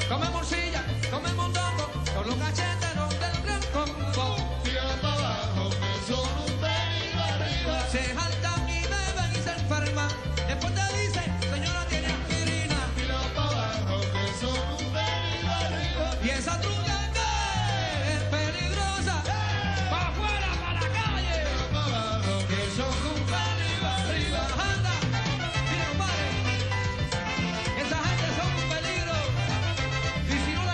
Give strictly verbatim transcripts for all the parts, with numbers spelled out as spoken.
come morcilla, come mondongo, con los cacheteros del gran combo. Tira para abajo, que son un pelo arriba. Se jaltan y beben y se enferman. Después te dicen, señora tiene aspirina. Tira para abajo, que son un pelo arriba. Y esa truca que es peligrosa. ¡Pa' afuera, para la calle! Tira para abajo, que son un pelo arriba. ¡Anda! ¡Mira, compadre! Esa gente son un peligro. Y si no la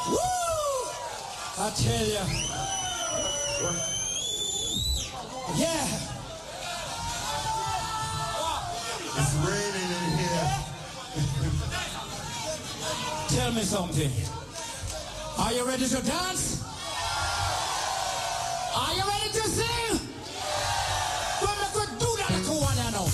Woo! I tell ya. Yeah. It's raining in here. Tell me something. Are you ready to dance? Are you ready to sing? Well, we could do that to one another.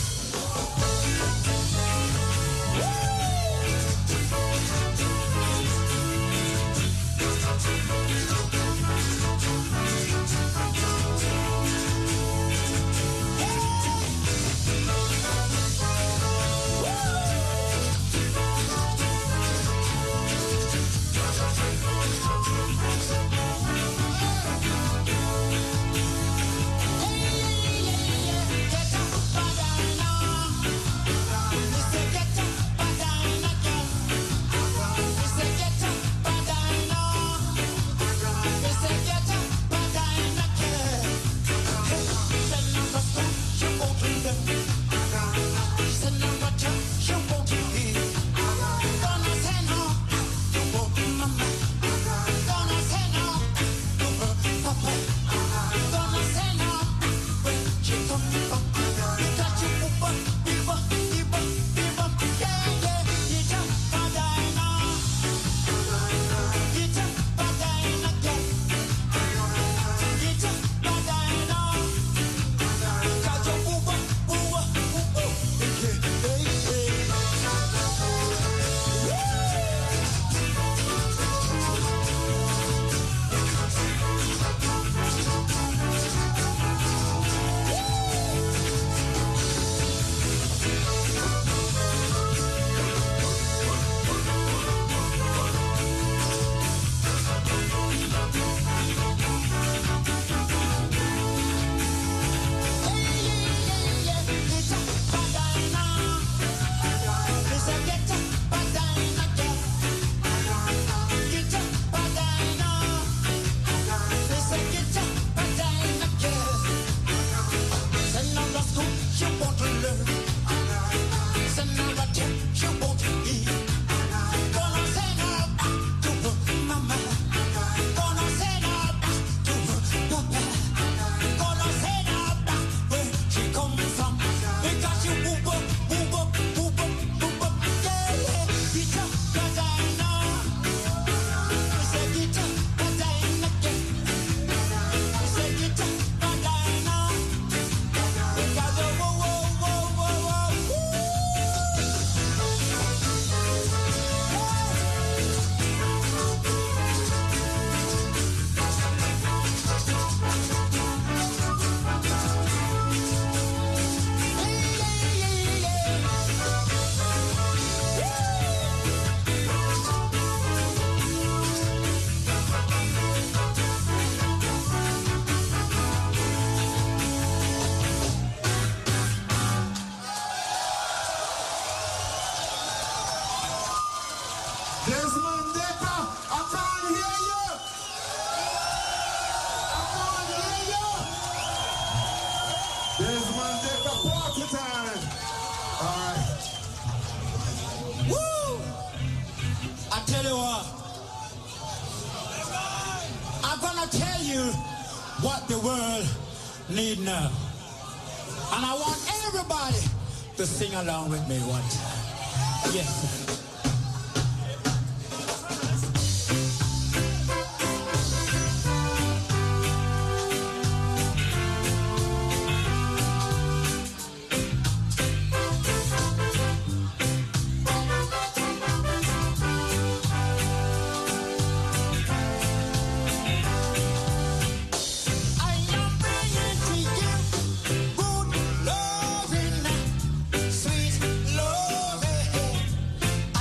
Desmond Dekker, I can't hear you. I can't hear you. Desmond Dekker, party time. All right. Woo! I tell you what. I'm gonna tell you what the world need now. And I want everybody to sing along with me one time. Yes, sir. Sweet loving,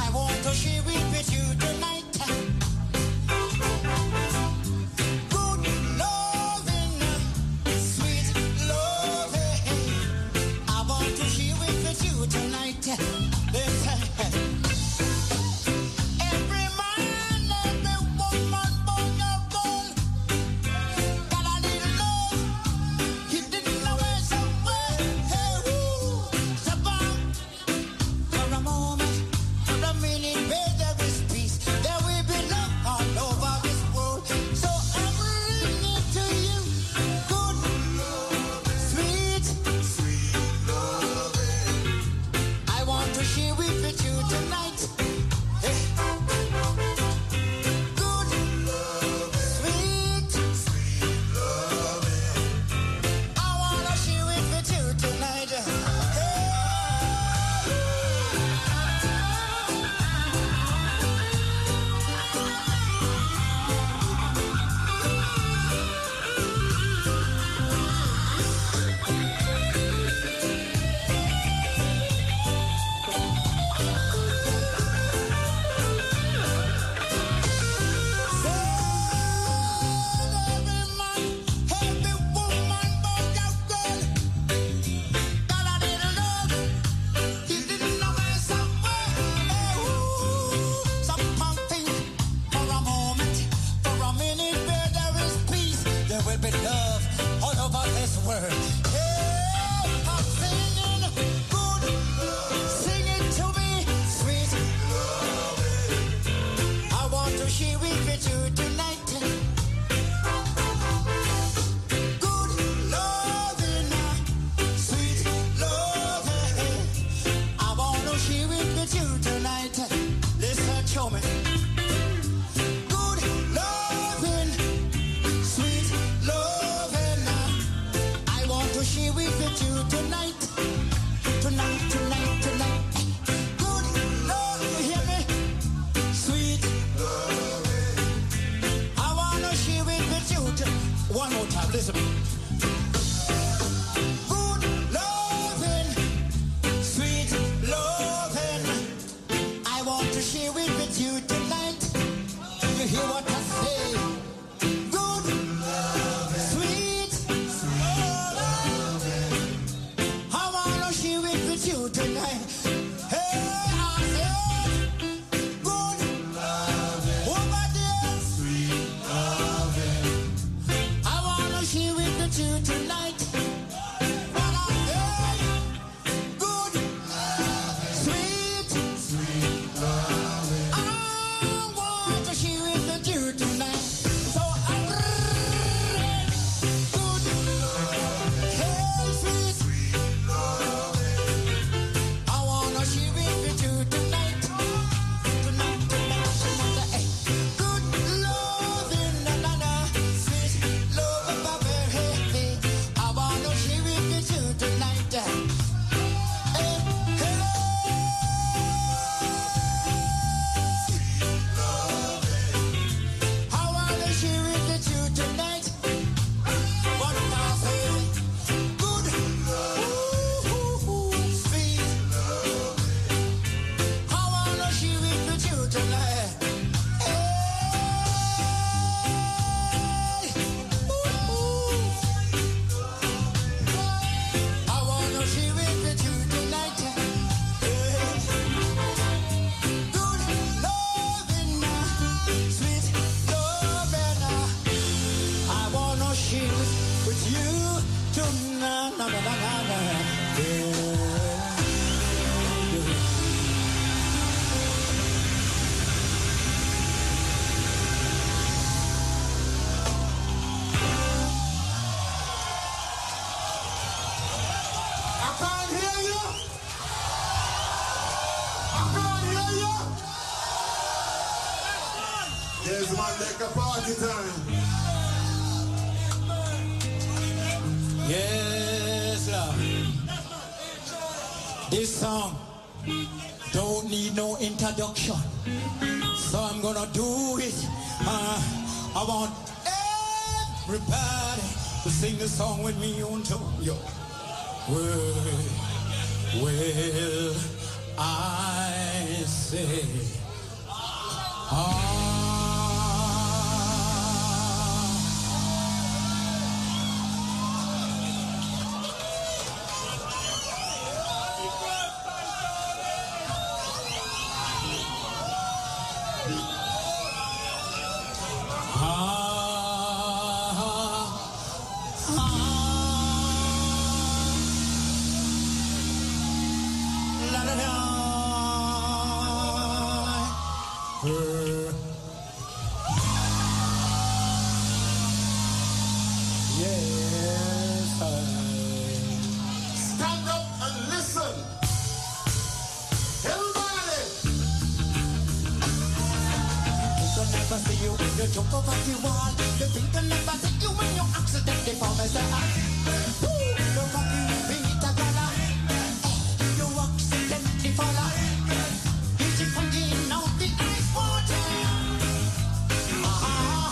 share it with you tonight. Good loving, sweet loving. I wanna share it with you tonight. Listen to me. Good loving, sweet loving. I want to share it with you tonight. Tonight, tonight, tonight. Good love, you hear me? Sweet loving. I wanna share it with you. to- One more time, listen. Good loving, sweet loving. I want to share it with you tonight. You hear what I say? Good loving, sweet loving. I wanna share it with you tonight. Hey, I said, good loving, over there, sweet loving. I wanna share it with you tonight. What I said, good loving, sweet, sweet loving. I want to share it with you tonight. So I'm ready. Good loving, hey, sweet, sweet loving. I wanna share it with you tonight. Tonight, tonight, tonight. Hey. Good loving, na na na. Sweet loving, baby, hey, hey. I wanna share it with you tonight. Hey, hey. I wanna share it with you tonight. What I say? Good, ooh, ooh, ooh, sweet. I wanna share it with you tonight. Hey, ooh, ooh. I wanna share it with you tonight. Hey, good loving, sweet loving. I wanna share it with you tonight. Na, na, na, na, na. Yeah. I can't hear you. I can't hear you. Yes, man, like a party time. Yes, Lord. This song don't need no introduction, so I'm gonna do it. Uh, I want everybody to sing the song with me on top. Yo. Well, well, I say, ah. Stand up and listen. Everybody. People never see you when you jump over the wall. They think they never see you when you accidentally fall. They say, ah, woo, you fucking beat a gala. You accidentally fall. Is it fucking out the ice water? Ah,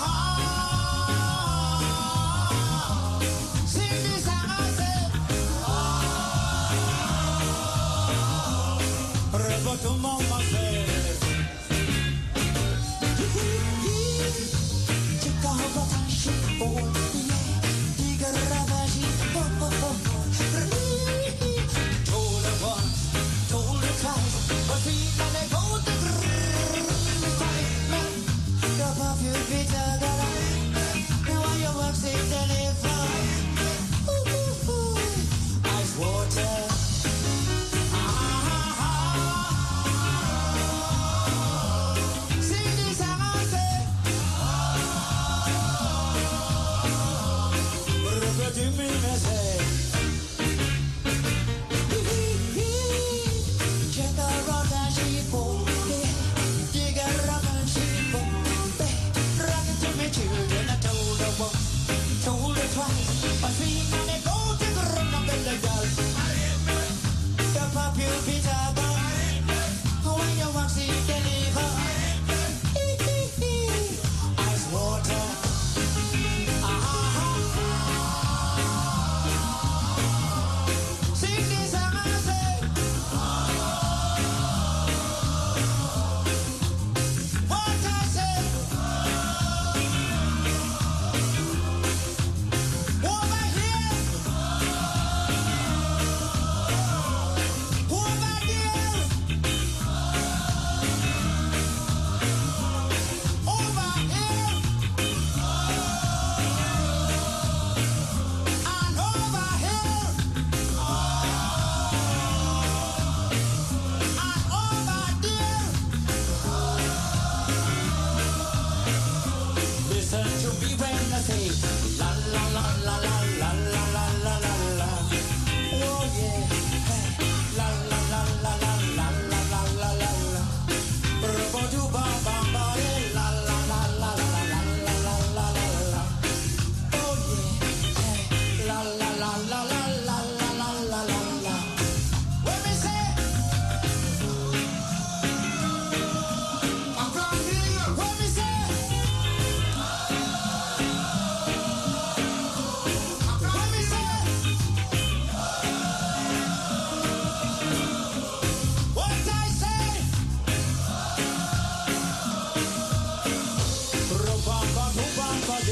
sing this I say. Revo to mama says. Check out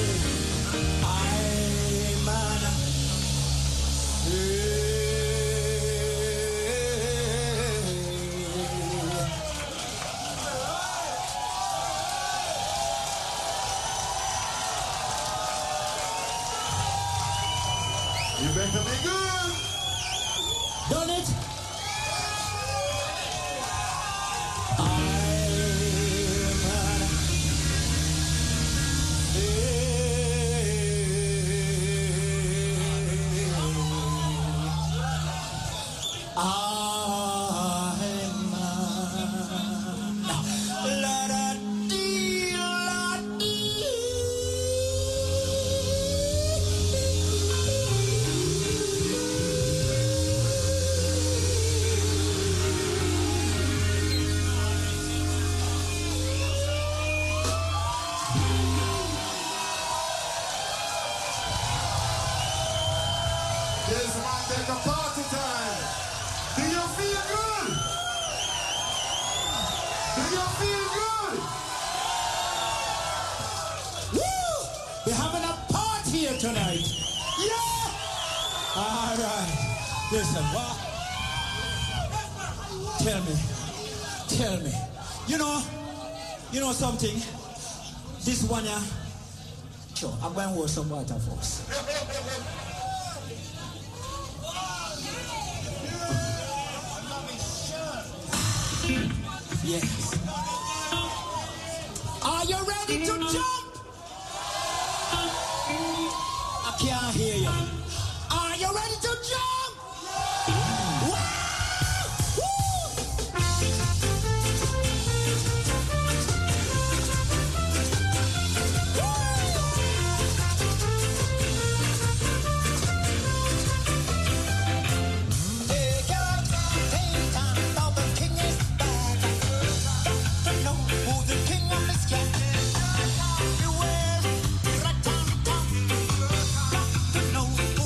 You better be good. Done it. This man take a party time. Do you feel good? Do you feel good? Woo! We're having a party here tonight. Yeah! All right. Listen, what? Tell me. Tell me. You know, you know something? This one, yeah? Sure, I'm going to wash some water first. Yes. Are you ready to jump? I can't hear you. Are you ready to jump? Woo! Woo! Take your take time, now the king is back. Got to know who the king of this cat. Beware, rat-tam-tam. Got to know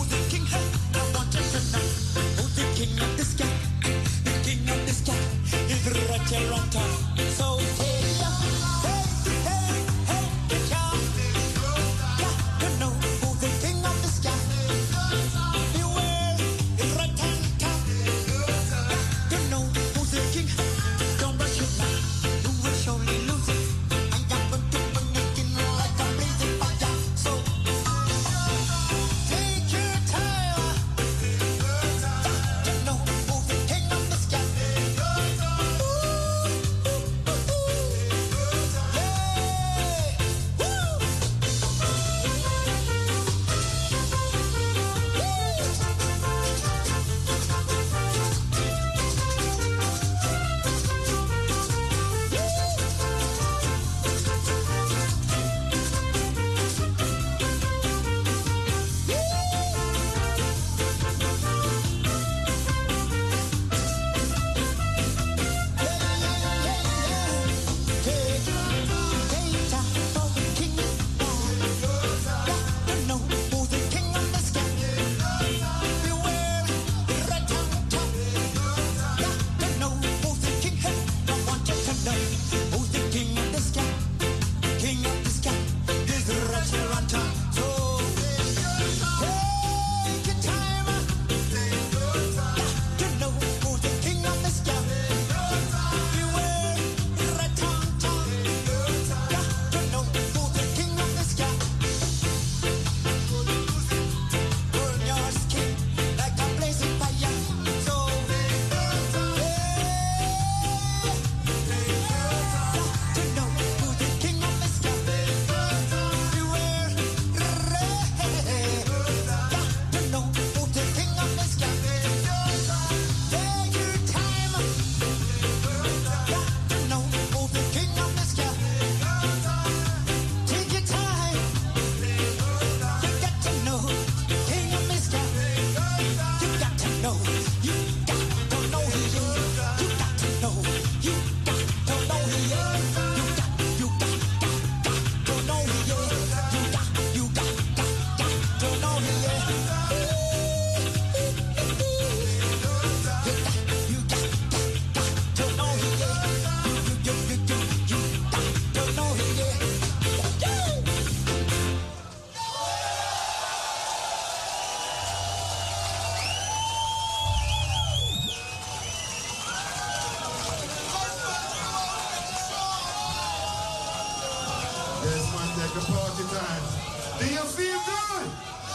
the party time. Do you feel good?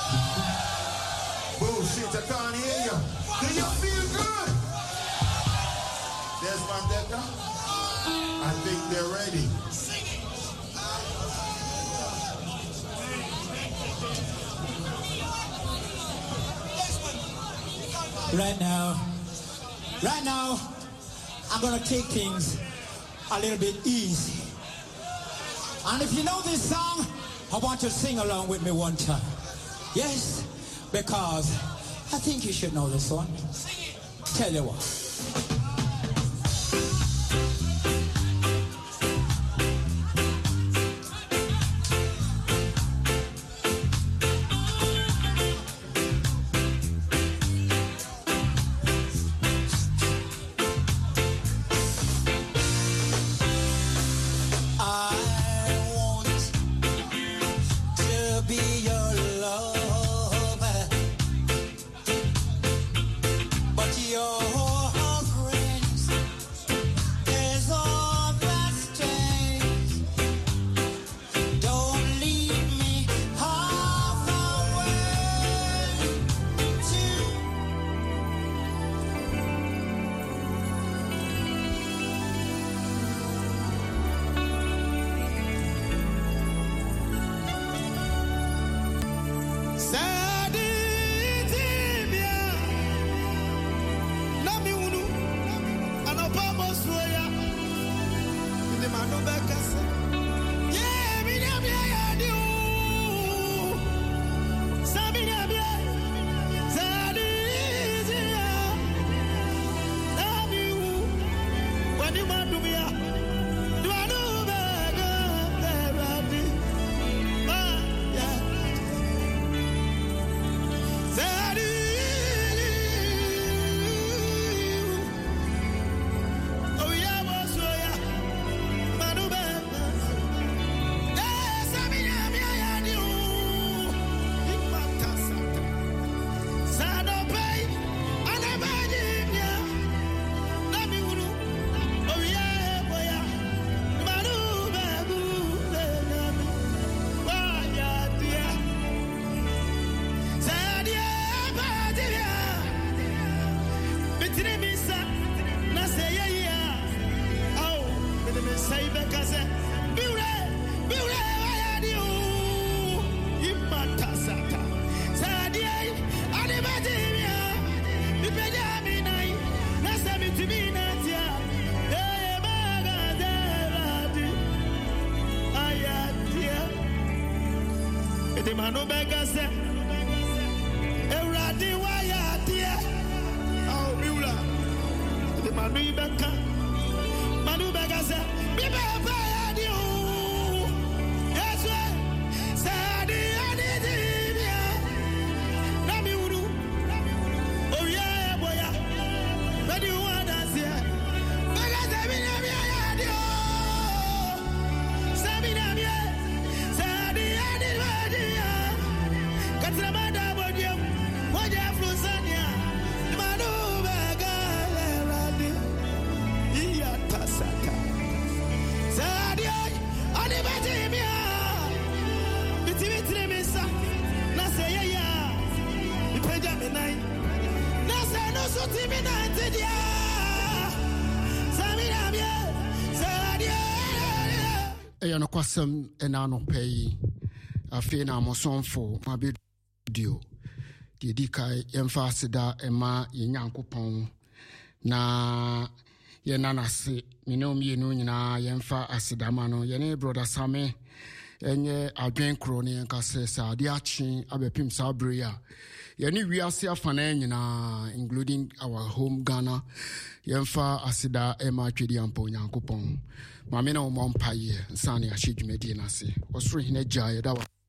Bullshit, I can't hear you. Do you feel good? Desmond Decker? I think they're ready. Right now, right now, I'm gonna take things a little bit easy. And if you know this song, I want you to sing along with me one time. Yes, because I think you should know this one. Tell you what. Ayano kwasem enano pay afena mosonfo mabidio di dikai yemfa sida ema yenyankopon na yenanase minom yenu nyina yemfa asidama no yene brother Same enye adwen kro ne nkase saade achi abepim sabria yene wiase afana nyina including our home Ghana yemfa asida ema twedi ampo nyankopon mame na omo mpaye nsane ahye dwumadi na se osoro hina gya yeda